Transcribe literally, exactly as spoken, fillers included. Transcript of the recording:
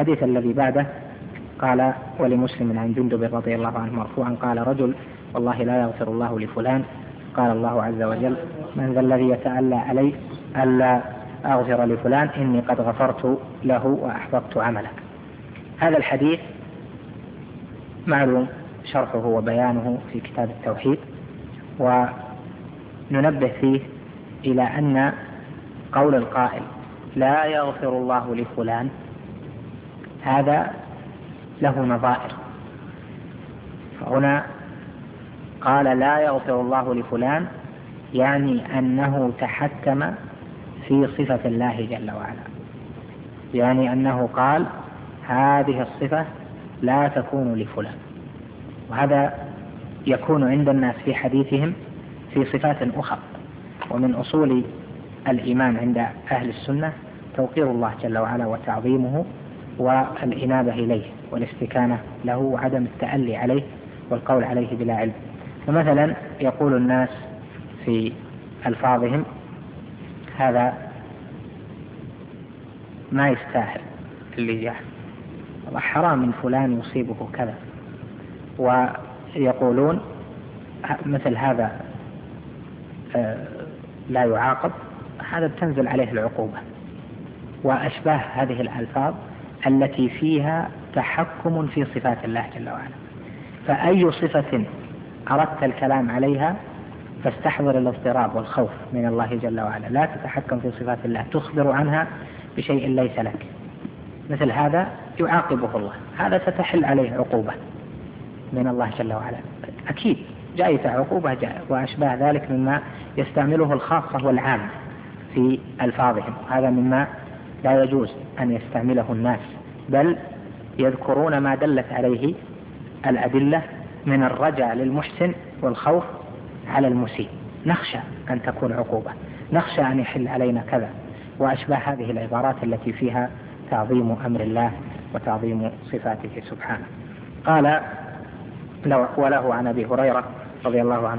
الحديث الذي بعده قال: ولمسلم عن جندب رضي الله عنه مرفوعا قال رجل: والله لا يغفر الله لفلان. قال الله عز وجل: من ذا الذي يتألى علي ألا أغفر لفلان إني قد غفرت له وأحببت عمله. هذا الحديث معلوم شرحه وبيانه في كتاب التوحيد، وننبه فيه إلى أن قول القائل لا يغفر الله لفلان هذا له نظائر. فهنا قال لا يغفر الله لفلان يعني أنه تحكم في صفة الله جل وعلا، يعني أنه قال هذه الصفة لا تكون لفلان. وهذا يكون عند الناس في حديثهم في صفات أخرى. ومن أصول الإيمان عند أهل السنة توقير الله جل وعلا وتعظيمه والإنابة إليه والاستكانة له وعدم التألي عليه والقول عليه بلا علم. فمثلا يقول الناس في ألفاظهم هذا ما يستاهل اللي جاء، حرام من فلان يصيبه كذا، ويقولون مثل هذا لا يعاقب، هذا تنزل عليه العقوبة، وأشباه هذه الألفاظ التي فيها تحكم في صفات الله جل وعلا. فأي صفة أردت الكلام عليها فاستحضر الاضطراب والخوف من الله جل وعلا، لا تتحكم في صفات الله، تخبر عنها بشيء ليس لك. مثل هذا يعاقبه الله، هذا ستحل عليه عقوبة من الله جل وعلا، أكيد جائزة عقوبة جائزة. وأشباه ذلك مما يستعمله الخاصة والعام في ألفاظهم، هذا مما لا يجوز أن يستعمله الناس، بل يذكرون ما دلت عليه الأدلة من الرجاء للمحسن والخوف على المسيء. نخشى أن تكون عقوبة، نخشى أن يحل علينا كذا، وأشباه هذه العبارات التي فيها تعظيم أمر الله وتعظيم صفاته سبحانه. قال: وله عن أبي هريرة رضي الله عنه